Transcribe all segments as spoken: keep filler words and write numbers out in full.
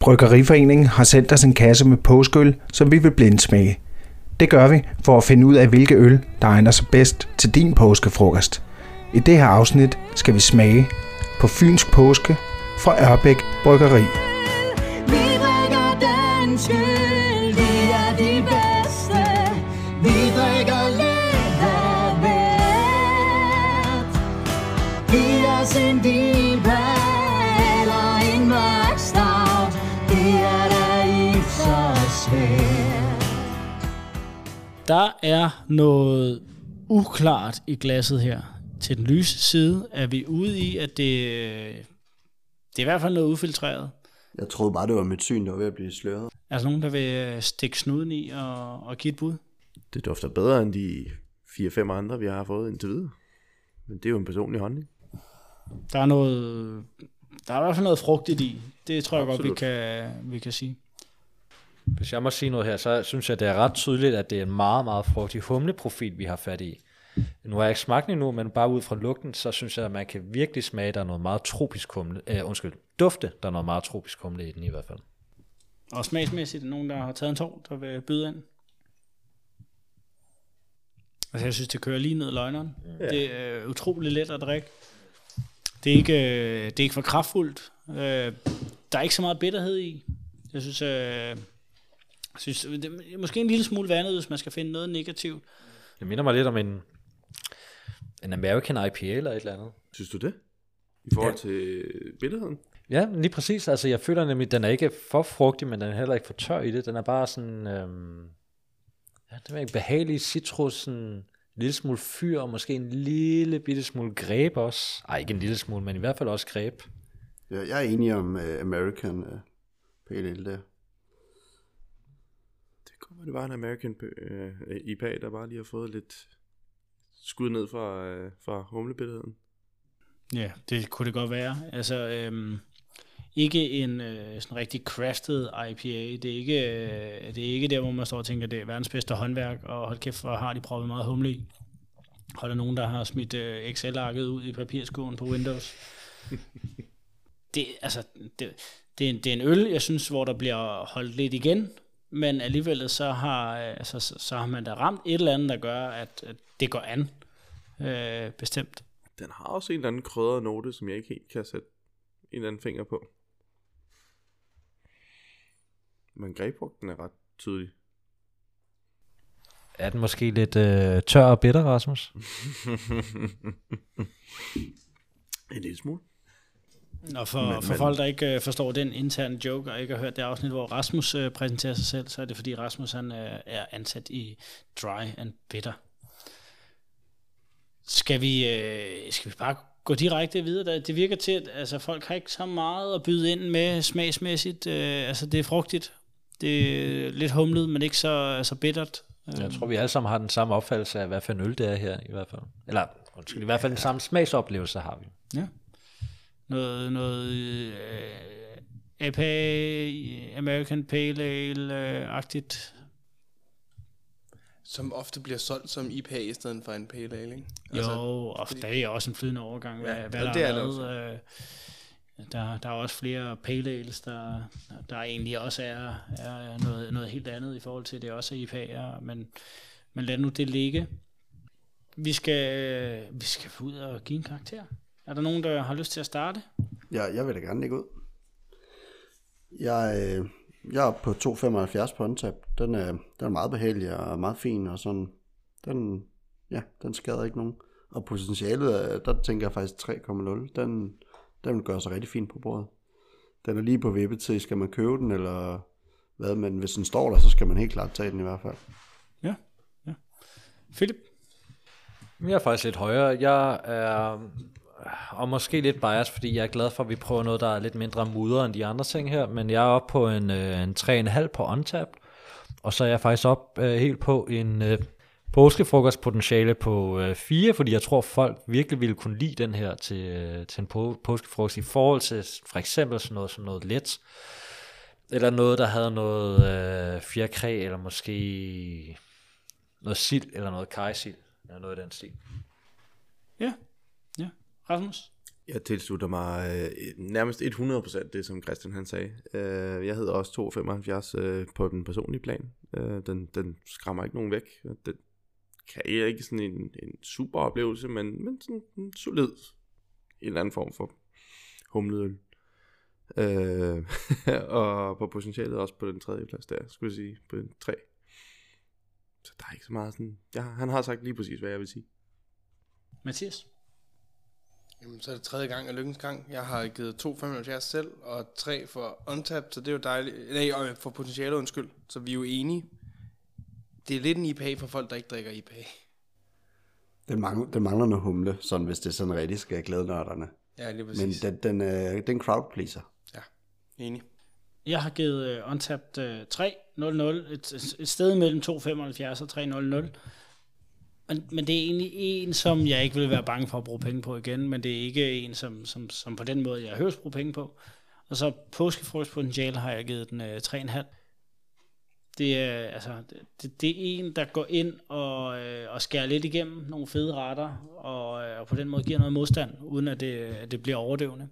Bryggeriforeningen har sendt os en kasse med påskeøl, som vi vil blindsmage. Det gør vi for at finde ud af, hvilke øl, der egner sig bedst til din påskefrokost. I det her afsnit skal vi smage på Fynsk Påske fra Ørbæk Bryggeri. Vi drikker dansk øl, vi er de bedste. Vi drikker lidt af hvert. Giv os en diva eller en mørk stout. Det er da ikke så svært. Der er noget uklart i glasset her. Til den lyse side er vi ude i, at det, det er i hvert fald noget ufiltreret. Jeg troede bare, det var mit syn, der var ved at blive sløret. Er der nogen, der vil stikke snuden i og, og give et bud? Det dufter bedre end de fire fem andre, vi har fået indtil videre. Men det er jo en personlig holdning. Der er noget, der er i hvert fald noget frugtigt i. Det tror jeg Absolut. godt, vi kan, vi kan sige. Hvis jeg må sige noget her, så synes jeg, det er ret tydeligt, at det er en meget, meget frugtig humleprofil, vi har fat i. Nu har jeg ikke smagt den endnu, men bare ud fra lugten, så synes jeg, at man kan virkelig smage, der er noget meget tropisk humle. Øh, undskyld, dufte, der er noget meget tropisk humle i den i hvert fald. Og smagsmæssigt, nogen, der har taget en tår, der vil byde ind. Altså, jeg synes, det kører lige ned i løgneren. Ja. Det er utrolig let at drikke. Det er ikke, det er ikke for kraftfuldt. Der er ikke så meget bitterhed i. Jeg synes, jeg synes det er måske en lille smule vandet, hvis man skal finde noget negativt. Det minder mig lidt om en, en American I P A eller et eller andet. Synes du det? I forhold ja. til bitterheden? Ja, lige præcis. Altså, jeg føler nemlig, at den er ikke for frugtig, men den er heller ikke for tør i det. Den er bare sådan, øhm, ja, det er en behagelig citrus, sådan en lille smule fyr, og måske en lille bitte smule greb også. Ej, ikke en lille smule, men i hvert fald også greb. Ja, jeg er enig om uh, American uh, Pale Ale der. Det kommer det var en American uh, I P A, der bare lige har fået lidt skud ned fra, uh, fra humlebitterheden. Ja, det kunne det godt være. Altså, øhm, ikke en øh, sådan rigtig crafted I P A. Det er ikke, øh, det er ikke der, hvor man står og tænker, det er verdens bedste håndværk, og hold kæft, hvor har de proppet meget humle i. Og der er nogen, der har smidt øh, Excel-arket ud i papirskåen på Windows. det, altså, det, det, er en, det er en øl, jeg synes, hvor der bliver holdt lidt igen, men alligevel så har, altså, så, så har man da ramt et eller andet, der gør, at, at det går an. Øh, bestemt. Den har også en eller anden krydret note, som jeg ikke helt kan sætte en eller anden finger på. Men grebfrugten er ret tydelig. Er den måske lidt øh, tør og bitter, Rasmus? En lille smule. Og for, men, for men... folk, der ikke uh, forstår den interne joke, og ikke har hørt det afsnit, hvor Rasmus uh, præsenterer sig selv, så er det fordi Rasmus han, uh, er ansat i Dry and Bitter. Skal vi, uh, skal vi bare gå direkte videre? Det virker til, at altså, folk har ikke så meget at byde ind med smagsmæssigt. Uh, altså det er frugtigt. Det er lidt humlet, men ikke så, så bittert. Jeg tror, vi alle sammen har den samme opfattelse af, hvad for en øl det er her, i hvert fald. Eller, undskyld, i hvert fald den samme smagsoplevelse har vi. Ja. Noget, noget øh, A P A, American Pale Ale-agtigt. Som ofte bliver solgt som I P A i stedet for en Pale Ale, ikke? Jo, altså, og fordi... der er også en flydende overgang. Hvad, ja, hvad ja, der det er er der med, også. Øh, der, der er også flere Pale Ales, der, der egentlig også er, er noget, noget helt andet i forhold til, det også er I P A'er. Men, men lad nu det ligge. Vi skal, vi skal ud og give en karakter. Er der nogen, der har lyst til at starte? Ja, jeg vil da gerne lægge ud. Jeg, øh, jeg er på to komma femoghalvfjerds på Untap. Den er, den er meget behagelig og meget fin, og sådan, den, ja, den skader ikke nogen. Og potentialet, der tænker jeg faktisk tre komma nul. Den, den vil gøre sig rigtig fint på bordet. Den er lige på vippet til, skal man købe den, eller hvad, men hvis den står der, så skal man helt klart tage den i hvert fald. Ja, ja. Philip? Jeg er faktisk lidt højere. Jeg er, og måske lidt bias, fordi jeg er glad for, at vi prøver noget, der er lidt mindre mudder end de andre ting her, men jeg er oppe på en, en tre komma fem på Untappd, og så er jeg faktisk op uh, helt på en uh, påskefrokostpotentiale på uh, fire, fordi jeg tror, folk virkelig ville kunne lide den her til, uh, til en på- påskefrokost i forhold til for eksempel sådan noget som noget let, eller noget, der havde noget uh, fjerkræ, eller måske noget sild, eller noget kajsild, eller noget af den stil. Ja, ja. Rasmus? Jeg tilslutter mig øh, nærmest hundrede procent det, som Christian han sagde. Øh, jeg hedder også to komma femoghalvfjerds øh, på den personlige plan. Øh, den, den skræmmer ikke nogen væk. Den kan ikke sådan en, en super oplevelse, men, men sådan en solid, en eller anden form for humleøl. Øh, og på potentialet også på den tredje plads der, skulle jeg sige, på den tre. Så der er ikke så meget sådan, ja, han har sagt lige præcis, hvad jeg vil sige. Mathias? Jamen, så er det tredje gang af lykkens gang. Jeg har givet to komma femoghalvfjerds selv, og tre for Untapped, så det er jo dejligt. Nej, for potentialet, undskyld. Så vi er jo enige. Det er lidt en I P A for folk, der ikke drikker I P A. Den mangler, den mangler noget humle, sådan hvis det sådan rigtig skal glæde nørderne. Ja, lige præcis. Men den, den, øh, den crowd pleaser. Ja, enig. Jeg har givet uh, Untapped uh, tre nul nul, et, et sted mellem to komma femoghalvfjerds og tre nul nul. Men, men det er egentlig en, som jeg ikke vil være bange for at bruge penge på igen, men det er ikke en, som, som, som på den måde, jeg høres bruge penge på. Og så påskefrugtspotentiale har jeg givet den uh, tre komma fem. Det er, altså, det, det er en, der går ind og, øh, og skærer lidt igennem nogle fede retter, og, øh, og på den måde giver noget modstand, uden at det, at det bliver overdøvende.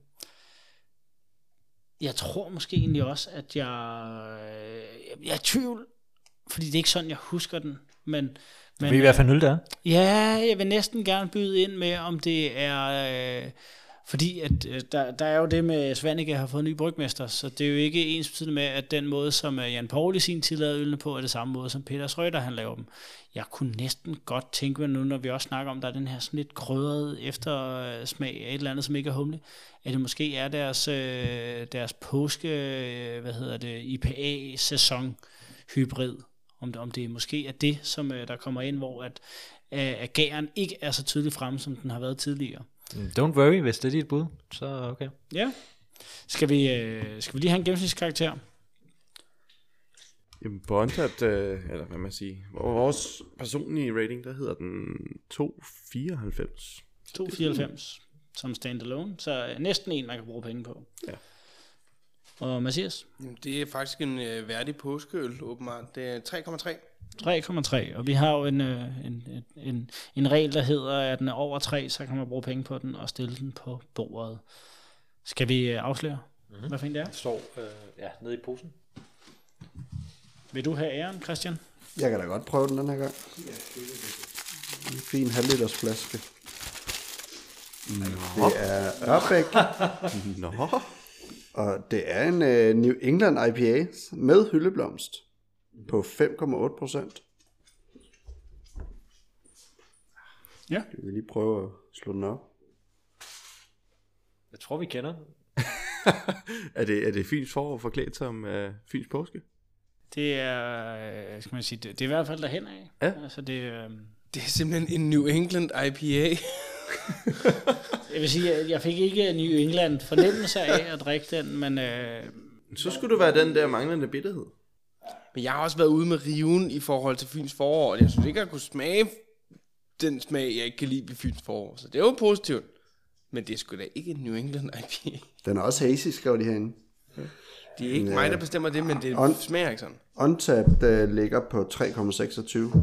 Jeg tror måske egentlig også, at jeg, øh, jeg er i tvivl, fordi det er ikke sådan, jeg husker den. Men, men, Ved I, hvad for en øl det er? Ja, jeg vil næsten gerne byde ind med, om det er... Øh, fordi at, øh, der, der er jo det med, at Svanike har fået en ny brygmester, så det er jo ikke ensbetydende med, at den måde, som Jan Poul i sin tid lavede ølene på, er det samme måde, som Peter Schrøder han laver dem. Jeg kunne næsten godt tænke mig nu, når vi også snakker om, der er den her sådan lidt krydrede eftersmag af et eller andet, som ikke er humle, at det måske er deres, øh, deres påske, øh, hvad hedder det, I P A-sæson hybrid. Om det, om det måske er det, som øh, der kommer ind, hvor at, øh, at gæren ikke er så tydeligt fremme, som den har været tidligere. Don't worry, hvis det er dit bud, så okay. Ja. Skal vi, øh, skal vi lige have en gennemsnitskarakter? Jamen på Untapped, øh, eller hvad man siger, vores personlige rating, der hedder den to komma fireoghalvfems. to komma fireoghalvfems som standalone, så næsten en, man kan bruge penge på. Ja. Og Mathias? Jamen, det er faktisk en øh, værdig påskeøl, åbenbart. Det er tre komma tre. tre komma tre, og vi har jo en, øh, en, en, en regel, der hedder, at den er over tre, så kan man bruge penge på den og stille den på bordet. Skal vi øh, afsløre, mm-hmm. hvad fint det er? Står øh, ja, nede i posen. Vil du have æren, Christian? Jeg kan da godt prøve den den her gang. En fin halvliters flaske. Nå. Det er Ørbæk. Nå. Og det er en uh, New England I P A med hyldeblomst på fem komma otte procent. Ja. Skal vi lige prøve at slå den op? Jeg tror, vi kender den. er, det, er det Fyns forår forklædt som uh, Fyns påske? Det er, øh, skal man sige, det, det er i hvert fald derhen af. Ja. Altså det, øh, Det er simpelthen en New England I P A. jeg vil sige, at jeg fik ikke New England fornemmelse af at drikke den, men... Øh, Så skulle du være den der manglende bitterhed. Men jeg har også været ude med riven i forhold til Fyns forår, og jeg synes ikke, at jeg kunne smage den smag, jeg ikke kan lide ved Fyns forår. Så det er jo positivt. Men det er sgu da ikke en New England I P A. Den er også hazy, skrev de herinde. Det er ikke Men, mig, øh, der bestemmer det, men det on- smager ikke sådan. Untapped uh, ligger på tre komma seksogtyve.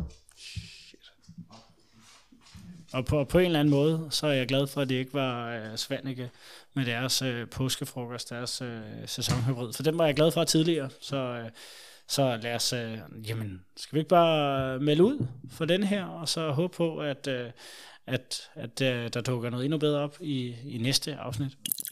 og på, på en eller anden måde, så er jeg glad for, at det ikke var øh, Svanike med deres øh, påskefrokost, deres øh, sæsonhybrid. For den var jeg glad for tidligere, så... Øh, Så lad os, øh, jamen, skal vi ikke bare melde ud for den her, og så håbe på, at, øh, at, at øh, der dukker noget endnu bedre op i, i næste afsnit.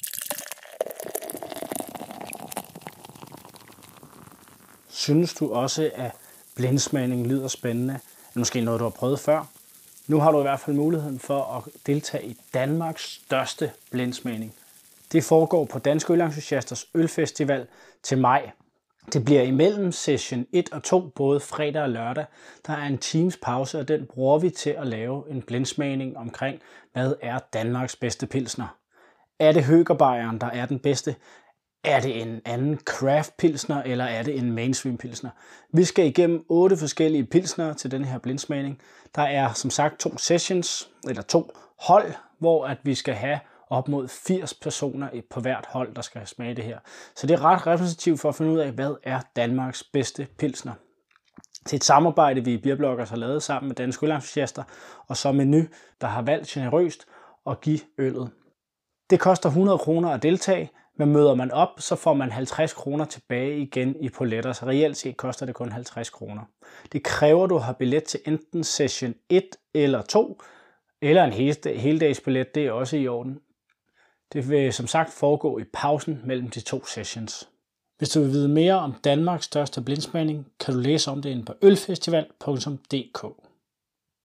Synes du også, at blindsmagning lyder spændende? Måske noget, du har prøvet før? Nu har du i hvert fald muligheden for at deltage i Danmarks største blindsmagning. Det foregår på Danske Ølentusiasters Ølfestival til maj. Det bliver imellem session et og to, både fredag og lørdag. Der er en times pause, og den bruger vi til at lave en blindsmagning omkring, hvad er Danmarks bedste pilsner. Er det Høgerbayern, der er den bedste? Er det en anden craft pilsner, eller er det en mainstream pilsner? Vi skal igennem otte forskellige pilsner til den her blindsmagning. Der er som sagt to sessions, eller to hold, hvor at vi skal have op mod firs personer på hvert hold, der skal smage det her. Så det er ret repræsentativt for at finde ud af, hvad er Danmarks bedste pilsner. Det er et samarbejde, vi i Beerbloggers har lavet sammen med Danske Ølentusiaster, og så Menu, der har valgt generøst at give øllet Det koster hundrede kroner at deltage, men møder man op, så får man halvtreds kroner tilbage igen i poletter, så reelt set koster det kun halvtreds kroner. Det kræver, at du har billet til enten session et eller to, eller en heldagsbillet, det er også i orden. Det vil som sagt foregå i pausen mellem de to sessions. Hvis du vil vide mere om Danmarks største blindsmagning, kan du læse om det inde på ølfestival punktum d k.